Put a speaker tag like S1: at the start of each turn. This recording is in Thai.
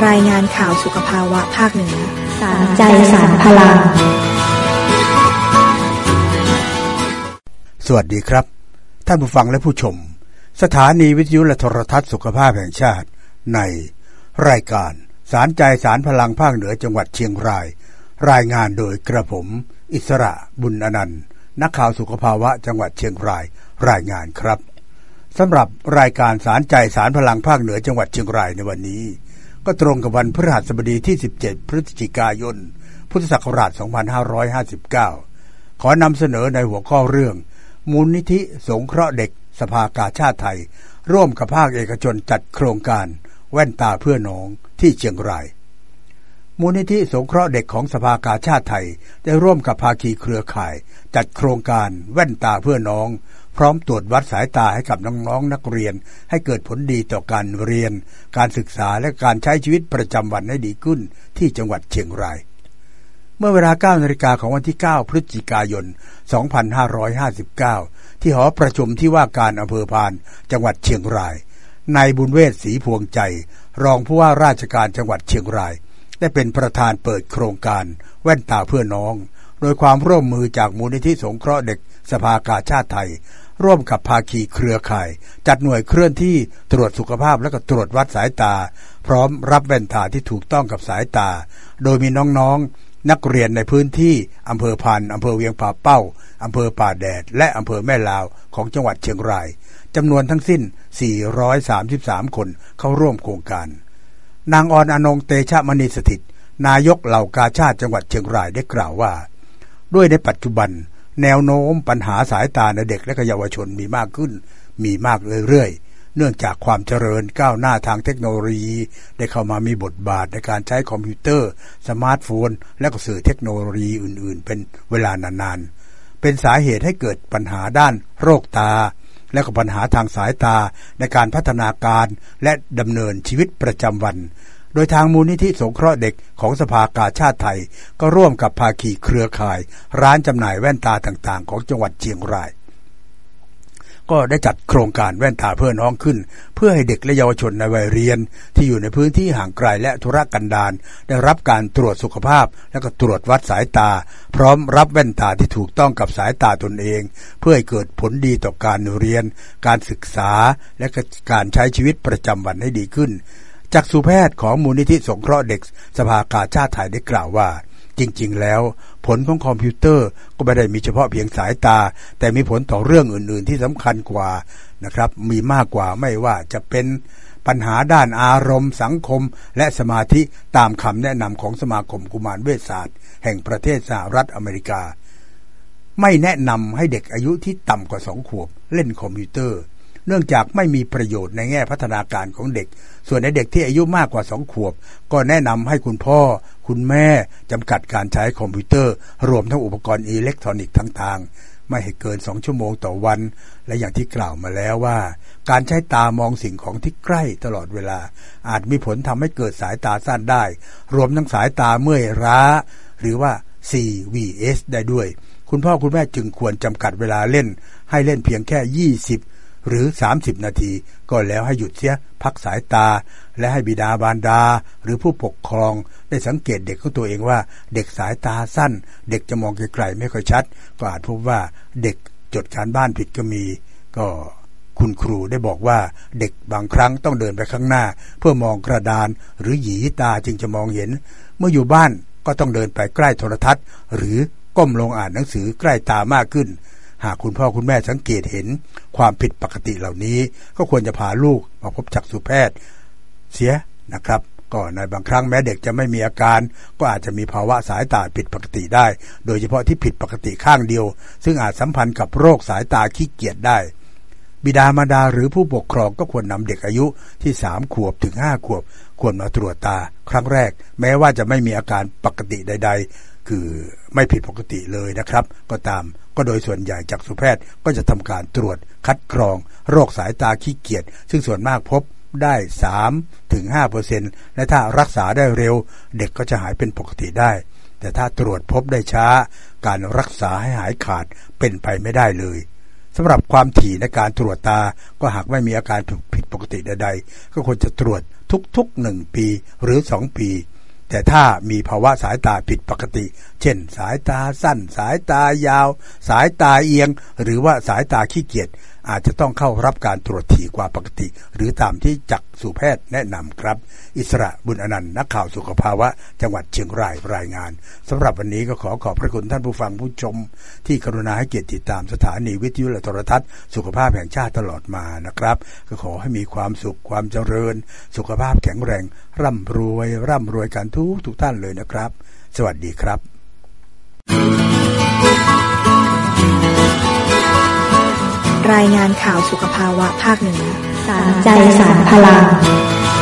S1: รายงานข่าวสุขภาวะภาคเหนือ
S2: สารใจสารพลัง
S3: สวัสดีครับท่านผู้ฟังและผู้ชมสถานีวิทยุและโทรทัศน์สุขภาพแห่งชาติในรายการสารใจสารพลังภาคเหนือจังหวัดเชียงรายรายงานโดยกระผมอิสระบุญอนันต์นักข่าวสุขภาวะจังหวัดเชียงรายรายงานครับสำหรับรายการสารใจสารพลังภาคเหนือจังหวัดเชียงรายในวันนี้ก็ตรงกับวันพฤหัสบดีที่17พฤศจิกายนพุทธศักราช2559ขอนำเสนอในหัวข้อเรื่องมูลนิธิสงเคราะห์เด็กสภากาชาดไทยร่วมกับภาคเอกชนจัดโครงการแว่นตาเพื่อน้องที่เชียงรายมูลนิธิสงเคราะห์เด็กของสภากาชาดไทยได้ร่วมกับภาคีเครือข่ายจัดโครงการแว่นตาเพื่อน้องพร้อมตรวจวัดสายตาให้กับน้องๆนักเรียนให้เกิดผลดีต่อการเรียนการศึกษาและการใช้ชีวิตประจำวันให้ดีขึ้นที่จังหวัดเชียงรายเมื่อเวลา 9:00 น.ของวันที่ 9 พฤศจิกายน 2559 ที่หอประชุมที่ว่าการอำเภอพานจังหวัดเชียงรายนายบุญเวศศรีพวงใจรองผู้ว่าราชการจังหวัดเชียงรายได้เป็นประธานเปิดโครงการแว่นตาเพื่อน้องโดยความร่วมมือจากมูลนิธิสงเคราะห์เด็กสภากาชาดไทยร่วมกับภาคีเครือข่ายจัดหน่วยเคลื่อนที่ตรวจสุขภาพและก็ตรวจวัดสายตาพร้อมรับแว่นตาที่ถูกต้องกับสายตาโดยมีน้องๆนักเรียนในพื้นที่อำเภอพานอำเภอเวียงป่าเป้าอำเภอป่าแดดและอำเภอแม่ลาวของจังหวัดเชียงรายจำนวนทั้งสิ้น433คนเข้าร่วมโครงการนางออนอนงเตชะมณีสถิตนายกเหล่ากาชาดจังหวัดเชียงรายได้กล่าวว่าด้วยในปัจจุบันแนวโน้มปัญหาสายตาในเด็กและเยาวชนมีมากขึ้นมีมากเรื่อยๆเนื่องจากความเจริญก้าวหน้าทางเทคโนโลยีได้เข้ามามีบทบาทในการใช้คอมพิวเตอร์สมาร์ทโฟนและก็สื่อเทคโนโลยีอื่นๆเป็นเวลานานๆเป็นสาเหตุให้เกิดปัญหาด้านโรคตาและก็ปัญหาทางสายตาในการพัฒนาการและดำเนินชีวิตประจำวันโดยทางมูลนิธิสงเคราะห์เด็กของสภากาชาดไทยก็ร่วมกับภาคีเครือข่ายร้านจำหน่ายแว่นตาต่างๆของจังหวัดเชียงรายก็ได้จัดโครงการแว่นตาเพื่อน้องขึ้นเพื่อให้เด็กและเยาวชนในวัยเรียนที่อยู่ในพื้นที่ห่างไกลและทุรกันดารได้รับการตรวจสุขภาพและก็ตรวจวัดสายตาพร้อมรับแว่นตาที่ถูกต้องกับสายตาตนเองเพื่อให้เกิดผลดีต่อการเรียนการศึกษาและการใช้ชีวิตประจำวันให้ดีขึ้นจักษุแพทย์ของมูลนิธิสงเคราะห์เด็กสภากาชาดไทยได้กล่าวว่าจริงๆแล้วผลของคอมพิวเตอร์ก็ไม่ได้มีเฉพาะเพียงสายตาแต่มีผลต่อเรื่องอื่นๆที่สำคัญกว่านะครับมีมากกว่าไม่ว่าจะเป็นปัญหาด้านอารมณ์สังคมและสมาธิตามคำแนะนำของสมาคมกุมารเวชศาสตร์แห่งประเทศสหรัฐอเมริกาไม่แนะนำให้เด็กอายุที่ต่ำกว่า2 ขวบเล่นคอมพิวเตอร์เนื่องจากไม่มีประโยชน์ในแง่พัฒนาการของเด็กส่วนในเด็กที่อายุมากกว่า2 ขวบก็แนะนำให้คุณพ่อคุณแม่จำกัดการใช้คอมพิวเตอร์รวมทั้งอุปกรณ์อิเล็กทรอนิกส์ต่างๆไม่ให้เกิน2 ชั่วโมงต่อวันและอย่างที่กล่าวมาแล้วว่าการใช้ตามองสิ่งของที่ใกล้ตลอดเวลาอาจมีผลทำให้เกิดสายตาสั้นได้รวมทั้งสายตาเมื่อยล้าหรือว่า CVS ได้ด้วยคุณพ่อคุณแม่จึงควรจำกัดเวลาเล่นให้เล่นเพียงแค่20หรือ30 นาทีก็แล้วให้หยุดเสียพักสายตาและให้บิดาบารดาหรือผู้ปกครองได้สังเกตเด็กของตัวเองว่าเด็กสายตาสั้นเด็กจะมองไกลๆไม่ค่อยชัดก็อาจพบว่าเด็กจดการบ้านผิดก็มีก็คุณครูได้บอกว่าเด็กบางครั้งต้องเดินไปข้างหน้าเพื่อมองกระดานหรือหยีตาจึงจะมองเห็นเมื่ออยู่บ้านก็ต้องเดินไปใกล้โทรทัศน์หรือก้มลงอ่านหนังสือใกล้ตามากขึ้นหากคุณพ่อคุณแม่สังเกตเห็นความผิดปกติเหล่านี้ก็ควรจะพาลูกมาพบจักษุแพทย์เสียนะครับก็ในบางครั้งแม้เด็กจะไม่มีอาการก็อาจจะมีภาวะสายตาผิดปกติได้โดยเฉพาะที่ผิดปกติข้างเดียวซึ่งอาจสัมพันธ์กับโรคสายตาขี้เกียจได้บิดามารดาหรือผู้ปกครองก็ควรนำเด็กอายุที่3 ขวบถึง5 ขวบควรมาตรวจตาครั้งแรกแม้ว่าจะไม่มีอาการปกติใดๆคือไม่ผิดปกติเลยนะครับก็ตามก็โดยส่วนใหญ่จักษุแพทย์ก็จะทำการตรวจคัดกรองโรคสายตาขี้เกียจซึ่งส่วนมากพบได้ 3-5% และถ้ารักษาได้เร็วเด็กก็จะหายเป็นปกติได้แต่ถ้าตรวจพบได้ช้าการรักษาให้หายขาดเป็นไปไม่ได้เลย สำหรับความถี่ในการตรวจตาก็หากไม่มีอาการผิดปกติใดๆก็ควรจะตรวจทุกๆ1 ปีหรือ2 ปีแต่ถ้ามีภาวะสายตาผิดปกติเช่นสายตาสั้นสายตายาวสายตาเอียงหรือว่าสายตาขี้เกียจอาจจะต้องเข้ารับการตรวจถี่กว่าปกติหรือตามที่จักษุแพทย์แนะนำครับอิสระบุญอนันต์นักข่าวสุขภาวะจังหวัดเชียงรายรายงานสำหรับวันนี้ก็ขอบพระคุณท่านผู้ฟังผู้ชมที่กรุณาให้เกียรติติดตามสถานีวิทยุและโทรทัศน์สุขภาพแห่งชาติตลอดมานะครับก็ขอให้มีความสุขความเจริญสุขภาพแข็งแรงร่ำรวยกันทุกท่านเลยนะครับสวัสดีครับ
S1: รายงานข่าวสุขภาวะภาคเหนือ
S2: สารใจสารพลัง